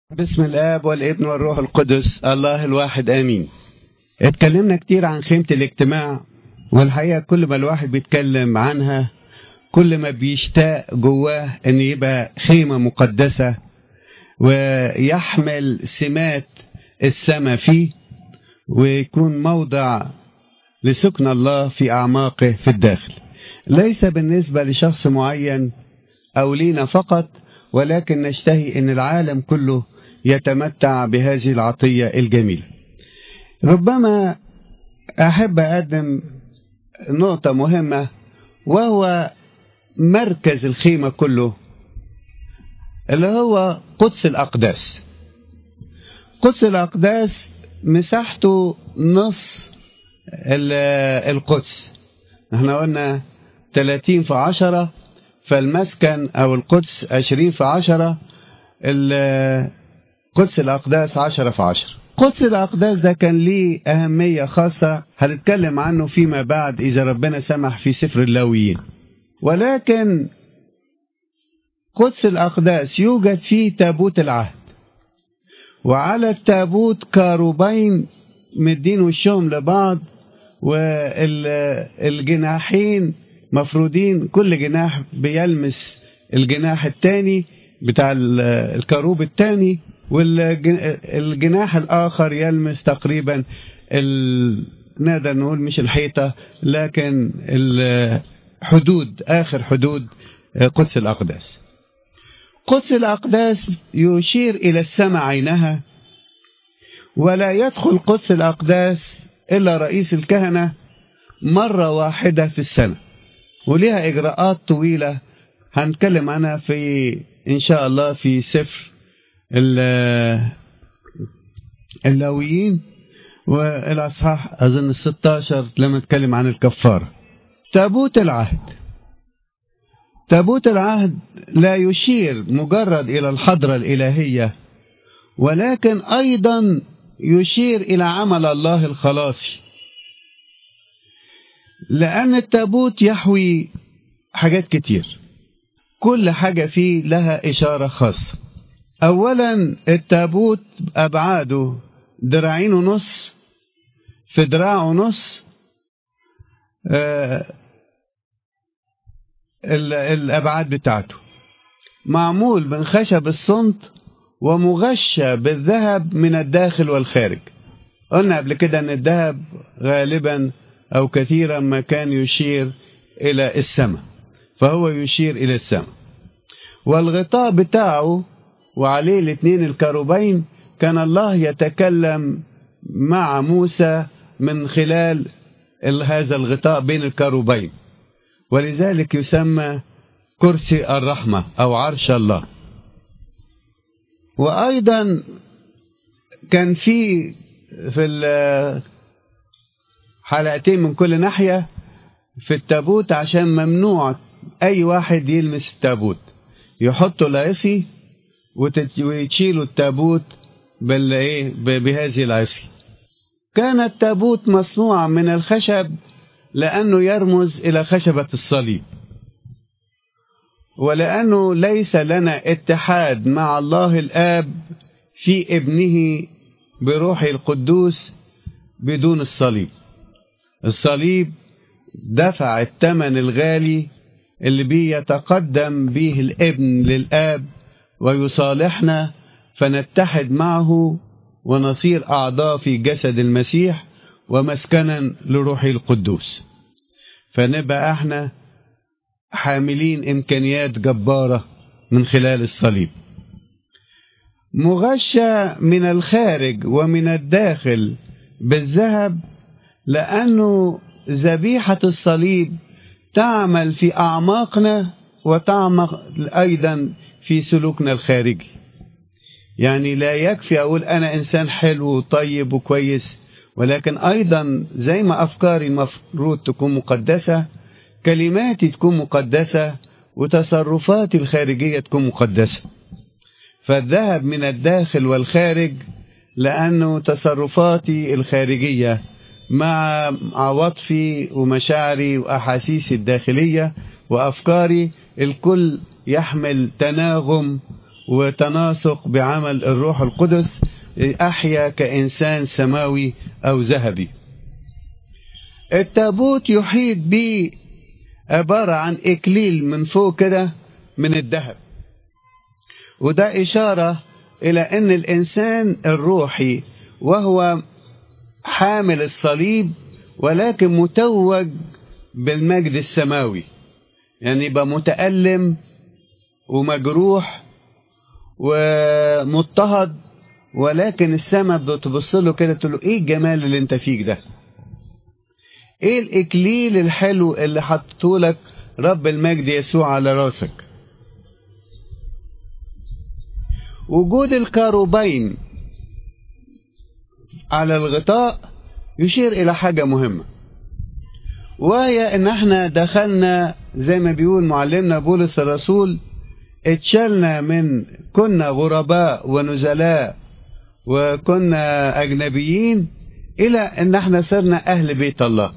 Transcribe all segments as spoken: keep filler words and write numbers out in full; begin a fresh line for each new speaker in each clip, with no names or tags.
بسم الآب والابن والروح القدس الله الواحد آمين. اتكلمنا كتير عن خيمة الاجتماع، والحقيقة كل ما الواحد بيتكلم عنها كل ما بيشتاق جواه ان يبقى خيمة مقدسة ويحمل سمات السماء فيه، ويكون موضع لسكن الله في أعماقه في الداخل، ليس بالنسبة لشخص معين أو لينا فقط، ولكن نشتهي أن العالم كله يتمتع بهذه العطية الجميلة. ربما أحب أقدم نقطة مهمة، وهو مركز الخيمة كله اللي هو قدس الأقداس. قدس الأقداس مساحته نص القدس، احنا قلنا ثلاثين في عشرة، فالمسكن أو القدس عشرين في عشرة، قدس الأقداس عشرة في عشرة. قدس الأقداس ده كان ليه أهمية خاصة هنتكلم عنه فيما بعد إذا ربنا سمح في سفر اللاويين. ولكن قدس الأقداس يوجد فيه تابوت العهد، وعلى التابوت كاروبين مدين وشهم لبعض، والجناحين مفرودين، كل جناح بيلمس الجناح الثاني بتاع الكاروب الثاني، والجناح الآخر يلمس تقريبا نقدر نقول مش الحيطة لكن الحدود، آخر حدود قدس الأقداس. قدس الأقداس يشير إلى السماء عينها، ولا يدخل قدس الأقداس إلا رئيس الكهنة مرة واحدة في السنة، وليها إجراءات طويلة هنتكلم عنها في إن شاء الله في سفر اللاويين والأصحاح أظن الستاشر لما نتكلم عن الكفارة. تابوت العهد، تابوت العهد لا يشير مجرد إلى الحضرة الإلهية، ولكن أيضا يشير إلى عمل الله الخلاصي، لأن التابوت يحوي حاجات كتير، كل حاجة فيه لها إشارة خاصة. أولا التابوت أبعاده دراعين ونص في دراع ونص، آه الأبعاد بتاعته معمول من خشب الصمت ومغشى بالذهب من الداخل والخارج. قلنا قبل كده أن الذهب غالبا أو كثيرا ما كان يشير إلى السماء، فهو يشير إلى السماء. والغطاء بتاعه وعليه الاثنين الكروبين كان الله يتكلم مع موسى من خلال هذا الغطاء بين الكروبين، ولذلك يسمى كرسي الرحمة أو عرش الله. وأيضا كان في في الحلقتين من كل ناحية في التابوت، عشان ممنوع أي واحد يلمس التابوت، يحطوا العصي ويشيلوا التابوت بهذه العصي. كان التابوت مصنوع من الخشب لأنه يرمز إلى خشبة الصليب، ولأنه ليس لنا اتحاد مع الله الآب في ابنه بروحه القدوس بدون الصليب. الصليب دفع الثمن الغالي اللي بيتقدم به الابن للآب ويصالحنا، فنتحد معه ونصير أعضاء في جسد المسيح ومسكنا لروحه القدوس، فنبقى احنا حاملين إمكانيات جبارة من خلال الصليب. مغشى من الخارج ومن الداخل بالذهب، لأنه ذبيحة الصليب تعمل في أعماقنا وتعمل أيضا في سلوكنا الخارجي. يعني لا يكفي أقول أنا إنسان حلو وطيب وكويس، ولكن أيضا زي ما أفكاري المفروض تكون مقدسة، كلماتي تكون مقدسة، وتصرفاتي الخارجية تكون مقدسة. فالذهب من الداخل والخارج، لأنه تصرفاتي الخارجية مع عواطفي ومشاعري وأحاسيسي الداخلية وأفكاري الكل يحمل تناغم وتناسق بعمل الروح القدس أحيا كإنسان سماوي أو ذهبي. التابوت يحيط به عبارة عن إكليل من فوق كده من الذهب، وده إشارة إلى أن الإنسان الروحي وهو حامل الصليب ولكن متوج بالمجد السماوي، يعني يبقى متألم ومجروح ومضطهد، ولكن السماء بتبص له كده تقول له ايه الجمال اللي انت فيك ده، ايه الاكليل الحلو اللي حطته لك رب المجد يسوع على راسك. وجود الكاروبين على الغطاء يشير الى حاجة مهمة، وهي ان احنا دخلنا زي ما بيقول معلمنا بولس الرسول، اتشلنا من كنا غرباء ونزلاء وكنا اجنبيين الى ان احنا صرنا اهل بيت الله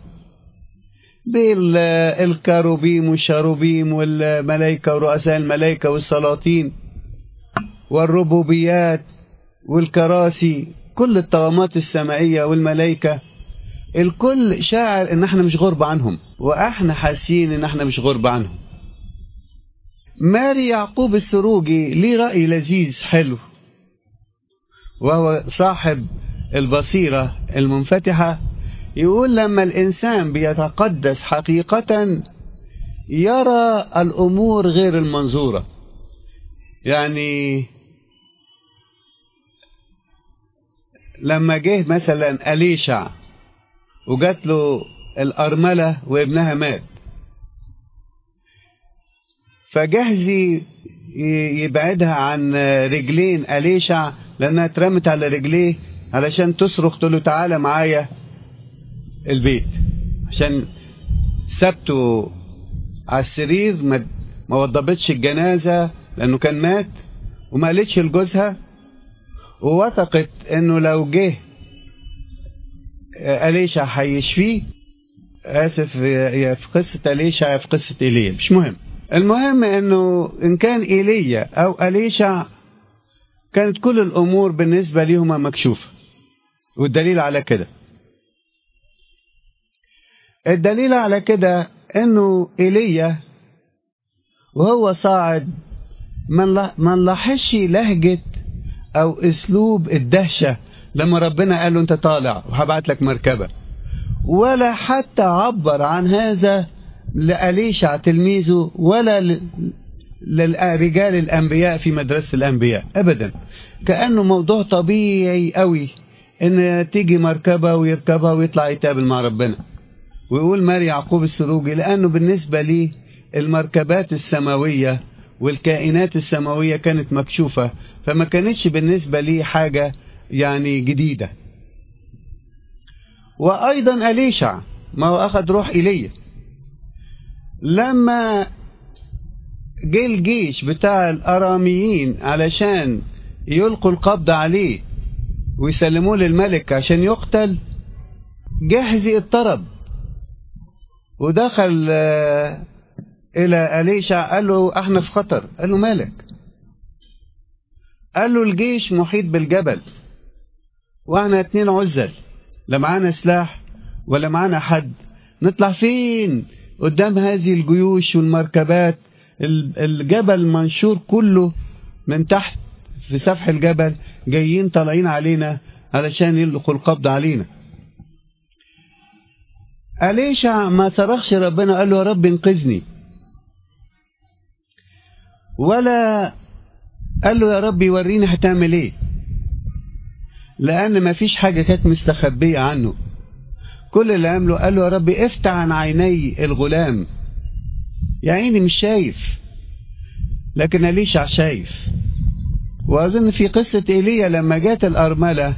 بالكاروبيم والشاروبيم والملائكة ورؤساء الملائكة والسلاطين والربوبيات والكراسي، كل الطغمات السمائية والملائكة، الكل شاعر ان احنا مش غرب عنهم، واحنا حاسين ان احنا مش غرب عنهم. ماري يعقوب السروجي ليه رأي لذيذ حلو، وهو صاحب البصيرة المنفتحة، يقول لما الإنسان بيتقدس حقيقة يرى الأمور غير المنظورة. يعني لما جه مثلا أليشع وجات له الأرملة وابنها مات، فجهزي يبعدها عن رجلين أليشع لأنها اترمت على رجليه علشان تصرخ تقول له تعالى معايا البيت، عشان سبته على السرير ما وضبتش الجنازة لأنه كان مات، وما قالتش لجوزها، ووثقت انه لو جه أليشع هيشفيه. آسف، يا في قصة أليشع يا في قصة إيليا، مش مهم. المهم انه ان كان إيليا او أليشع كانت كل الامور بالنسبة ليهما مكشوفة. والدليل على كده الدليل على كده انه إيليا وهو صاعد ما نلاحظش لهجة او اسلوب الدهشة لما ربنا قال له انت طالع وهبعت لك مركبة، ولا حتى عبر عن هذا لأليشع تلميذه ولا للرجال الأنبياء في مدرسة الأنبياء أبدا. كأنه موضوع طبيعي قوي إن تيجي مركبة ويركبها ويطلع يتقابل مع ربنا. ويقول ماري يعقوب السروجي لأنه بالنسبة لي المركبات السماوية والكائنات السماوية كانت مكشوفة، فما كانتش بالنسبة لي حاجة يعني جديدة. وأيضا أليشع ما هو أخذ روح إيليا لما جه الجيش بتاع الأراميين علشان يلقوا القبض عليه ويسلموه للملك عشان يقتل، جهزي اضطرب ودخل إلى أليشع قال له احنا في خطر. قال له مالك؟ قال له الجيش محيط بالجبل واحنا اتنين عزل، لا معانا سلاح ولا معانا حد، نطلع فين قدام هذه الجيوش والمركبات؟ الجبل منشور كله من تحت في سفح الجبل، جايين طالعين علينا علشان يلقوا القبض علينا. أليشع ما صرخش ربنا قال له يا رب انقذني، ولا قال له يا رب وريني هتعمل ايه، لأن ما فيش حاجة كانت مستخبية عنه. كل اللي عمله قال له يا رب افتح عن عيني الغلام، يا عيني مش شايف، لكن أليشع شايف. وأظن في قصة إيليا لما جات الأرملة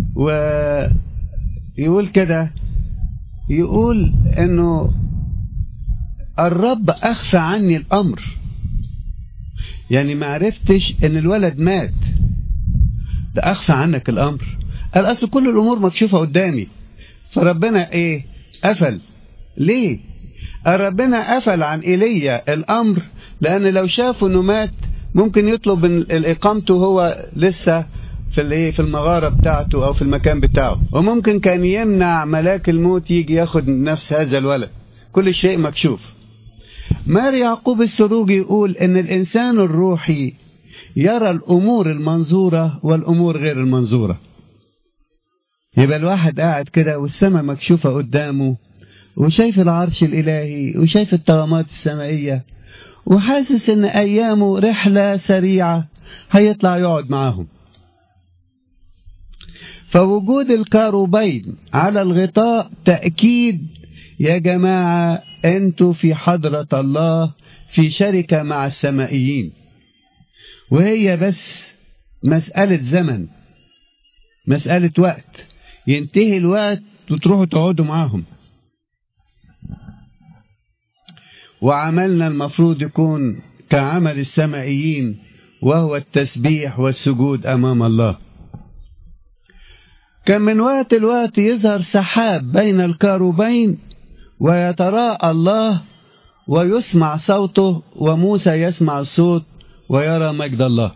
ويقول كده، يقول انه الرب أخفى عني الأمر، يعني ما عرفتش ان الولد مات، ده أخفى عنك الأمر. قال أصل كل الأمور مكشوفة قدامي، فربنا ايه قفل ليه؟ ربنا قفل عن إيليا الأمر لأن لو شافوا انه مات ممكن يطلب الإقامته هو لسه في الايه في المغارة بتاعته أو في المكان بتاعه، وممكن كان يمنع ملاك الموت يجي ياخد نفس هذا الولد. كل شيء مكشوف. مار يعقوب السروجي يقول إن الإنسان الروحي يرى الأمور المنظورة والأمور غير المنظورة. يبقى الواحد قاعد كده والسماء مكشوفة قدامه، وشايف العرش الإلهي وشايف الطغمات السمائية، وحاسس إن أيامه رحلة سريعة هيطلع يقعد معاهم. فوجود الكاروبين على الغطاء تأكيد يا جماعة أنتوا في حضرة الله في شركة مع السمائيين، وهي بس مسألة زمن، مسألة وقت، ينتهي الوقت وتروحوا تقعدوا معاهم. وعملنا المفروض يكون كعمل السمائيين، وهو التسبيح والسجود أمام الله. كان من وقت الوقت يظهر سحاب بين الكاروبين ويتراءى الله ويسمع صوته، وموسى يسمع الصوت ويرى مجد الله.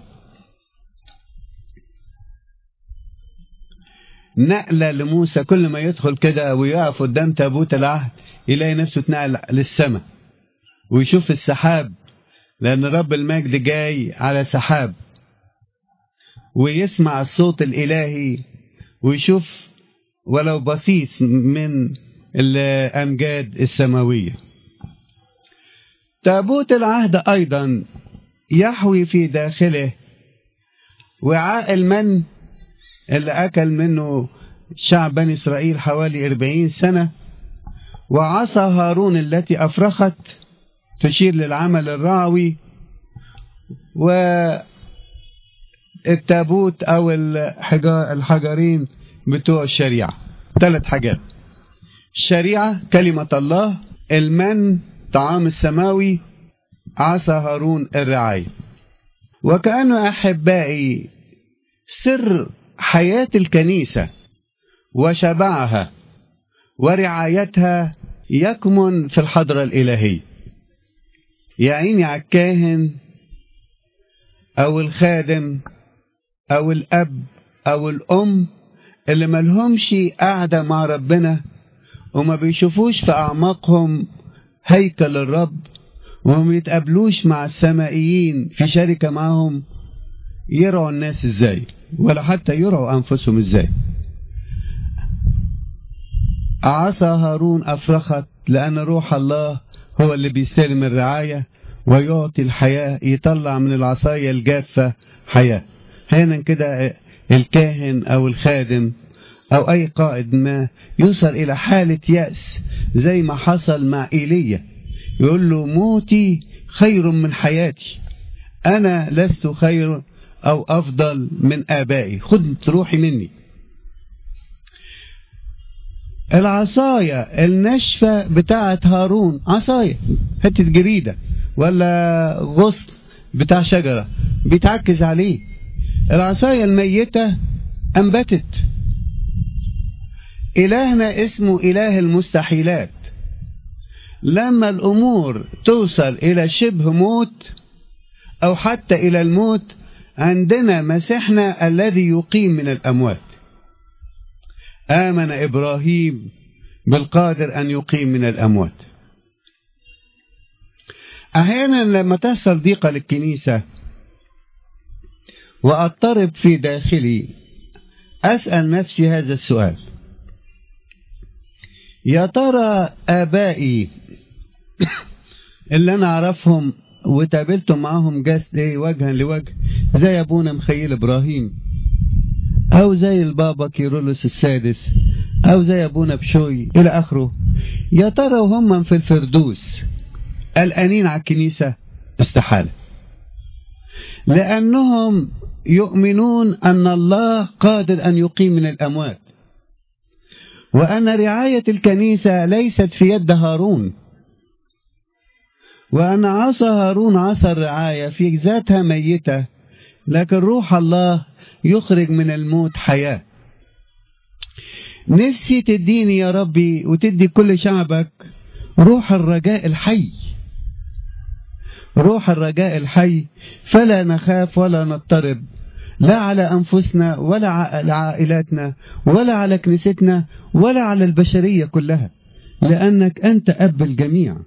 نقلة لموسى، كل ما يدخل كده ويقف قدام تابوت العهد يلاقي نفسه اتنقل للسماء ويشوف السحاب، لأن رب المجد جاي على سحاب، ويسمع الصوت الإلهي ويشوف ولو بسيط من الأمجاد السماوية. تابوت العهد أيضا يحوي في داخله وعاء المن اللي أكل منه شعب بني إسرائيل حوالي أربعين سنة، وعصا هارون التي أفرخت تشير للعمل الرعوي، والتابوت أو الحجرين بتوع الشريعة. ثلاث حاجات: الشريعة كلمة الله، المن طعام السماوي، عصا هارون الرعاية. وكأنه أحبائي سر حياة الكنيسة وشبعها ورعايتها يكمن في الحضرة الإلهية. يا عيني على الكاهن أو الخادم أو الأب أو الأم اللي ملهمش قاعدة مع ربنا، وما بيشوفوش في أعماقهم هيكل الرب، وما بيتقابلوش مع السمائيين في شركة معهم. يرعوا الناس ازاي؟ ولا حتى يرعوا أنفسهم ازاي؟ عصا هارون أفرخت لأن روح الله هو اللي بيستلم الرعاية ويعطي الحياة، يطلع من العصاية الجافة حياة. هنا كده الكاهن أو الخادم أو أي قائد ما يوصل إلى حالة يأس زي ما حصل مع إيليا، يقول له موتي خير من حياتي، أنا لست خير أو أفضل من آبائي، خد روحي مني. العصاية الناشفة بتاعت هارون، عصاية حتة جريدة ولا غصن بتاع شجرة بيتعكز عليه. العصاية الميتة أنبتت. إلهنا اسمه إله المستحيلات. لما الأمور توصل إلى شبه موت أو حتى إلى الموت، عندنا مسيحنا الذي يقيم من الأموات. آمن إبراهيم بالقادر أن يقيم من الأموات. أحيانا لما تحصل ضيقة للكنيسة وأضطرب في داخلي، أسأل نفسي هذا السؤال: يا ترى آبائي اللي أنا أعرفهم وتقابلتم معهم جسد وجها لوجه زي أبونا مخيل إبراهيم، أو زي البابا كيرلس السادس، أو زي أبونا بشوي إلى آخره، يا ترى وهم في الفردوس قلقانين على الكنيسة؟ استحالة، لأنهم يؤمنون أن الله قادر أن يقيم من الأموات، وأن رعاية الكنيسة ليست في يد هارون، وأن عصا هارون عصا الرعاية في ذاتها ميتة، لكن روح الله يخرج من الموت حياة. نفسي تديني يا ربي وتدي كل شعبك روح الرجاء الحي، روح الرجاء الحي، فلا نخاف ولا نضطرب، لا على أنفسنا ولا على عائلاتنا ولا على كنيستنا ولا على البشرية كلها، لأنك أنت أب الجميع.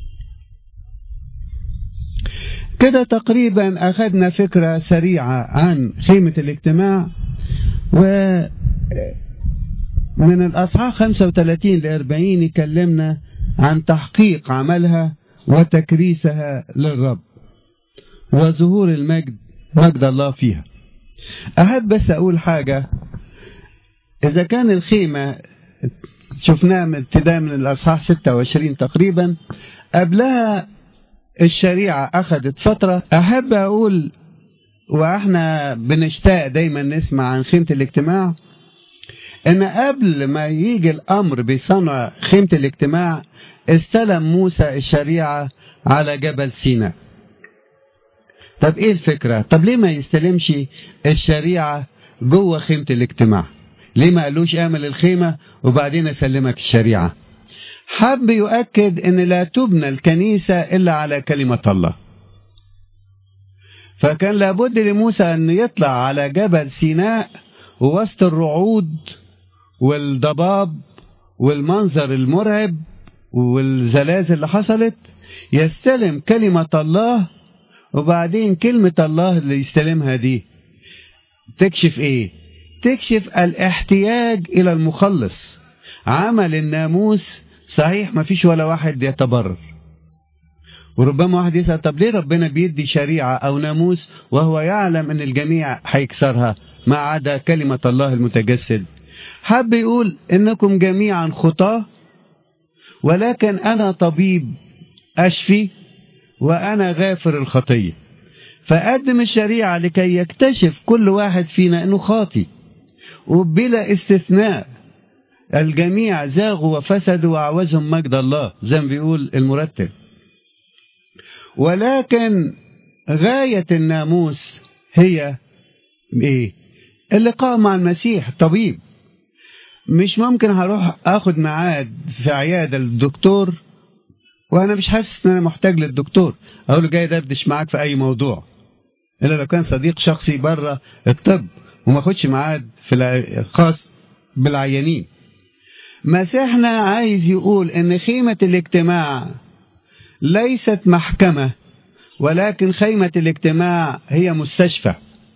كده تقريبا أخذنا فكرة سريعة عن خيمة الاجتماع، ومن الأصحاح خمسة وثلاثين لأربعين يكلمنا عن تحقيق عملها وتكريسها للرب وظهور المجد مجد الله فيها. أحب بس أقول حاجة، إذا كان الخيمة شفناها من ابتداء من الأصحاح ستة وعشرين تقريبا، قبلها الشريعة أخذت فترة. أحب أقول وإحنا بنشتاق دايما نسمع عن خيمة الاجتماع، إن قبل ما يجي الأمر بصنع خيمة الاجتماع استلم موسى الشريعة على جبل سيناء. طب إيه الفكرة؟ طب ليه ما يستلمش الشريعة جوه خيمة الاجتماع؟ ليه ما قالوش اعمل الخيمة وبعدين أسلمك الشريعة؟ حب يؤكد ان لا تبنى الكنيسة الا على كلمة الله. فكان لابد لموسى ان يطلع على جبل سيناء ووسط الرعود والضباب والمنظر المرعب والزلازل اللي حصلت، يستلم كلمة الله، وبعدين كلمة الله اللي يستلمها دي تكشف ايه؟ تكشف الاحتياج الى المخلص. عمل الناموس صحيح ما فيش ولا واحد يتبرر، وربما واحد يسأل طب ليه ربنا بيدي شريعة او ناموس وهو يعلم ان الجميع هيكسرها ما عدا كلمة الله المتجسد؟ حب يقول انكم جميعا خطاة، ولكن انا طبيب اشفي وانا غافر الخطية. فقدم الشريعة لكي يكتشف كل واحد فينا انه خاطي، وبلا استثناء الجميع زاغوا وفسدوا وعوزهم مجد الله زي ما بيقول المرتب. ولكن غاية الناموس هي ايه؟ اللقاء مع المسيح طبيب. مش ممكن هروح اخد ميعاد في عيادة الدكتور وانا مش حاسس ان انا محتاج للدكتور، اقول له جاي دردش معاك في اي موضوع، الا لو كان صديق شخصي بره الطب وما اخدش ميعاد في الخاص بالعيانين. مسيحنا عايز يقول ان خيمة الاجتماع ليست محكمة، ولكن خيمة الاجتماع هي مستشفى،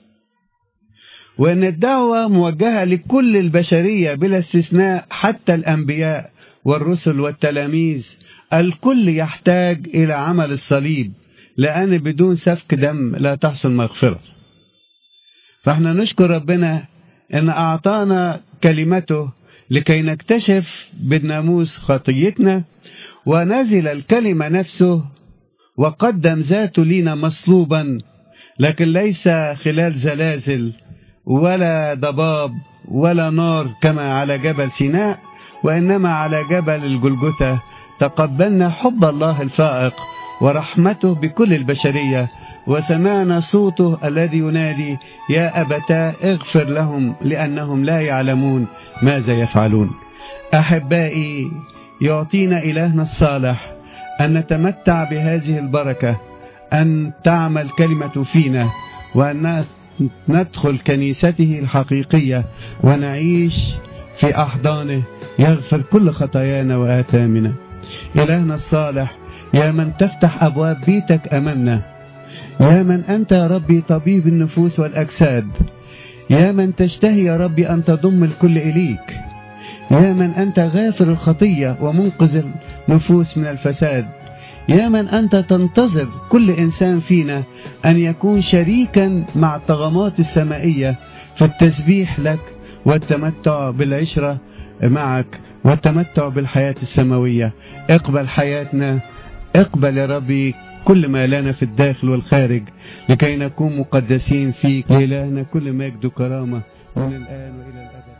وان الدعوة موجهة لكل البشرية بلا استثناء، حتى الانبياء والرسل والتلاميذ. الكل يحتاج الى عمل الصليب، لان بدون سفك دم لا تحصل مغفرة. فاحنا نشكر ربنا ان اعطانا كلمته لكي نكتشف بالناموس خطيتنا، ونزل الكلمة نفسه وقدم ذاته لنا مصلوبا، لكن ليس خلال زلازل ولا ضباب ولا نار كما على جبل سيناء، وإنما على جبل الجلجثة تقبلنا حب الله الفائق ورحمته بكل البشرية، وسمعنا صوته الذي ينادي يا أبتاه اغفر لهم لأنهم لا يعلمون ماذا يفعلون. أحبائي، يعطينا إلهنا الصالح أن نتمتع بهذه البركة، أن تعمل كلمة فينا، وأن ندخل كنيسته الحقيقية ونعيش في أحضانه يغفر كل خطايانا وآثامنا. إلهنا الصالح، يا من تفتح أبواب بيتك أمامنا، يا من أنت يا ربي طبيب النفوس والأجساد، يا من تشتهي يا ربي أن تضم الكل إليك، يا من أنت غافر الخطية ومنقذ النفوس من الفساد، يا من أنت تنتظر كل إنسان فينا أن يكون شريكا مع الطغمات السمائية في التسبيح لك والتمتع بالعشرة معك والتمتع بالحياة السماوية. اقبل حياتنا، اقبل يا ربي كل ما لنا في الداخل والخارج، لكي نكون مقدسين فيك. لإلهنا كل مجد وكرامة من الآن وإلى الأبد.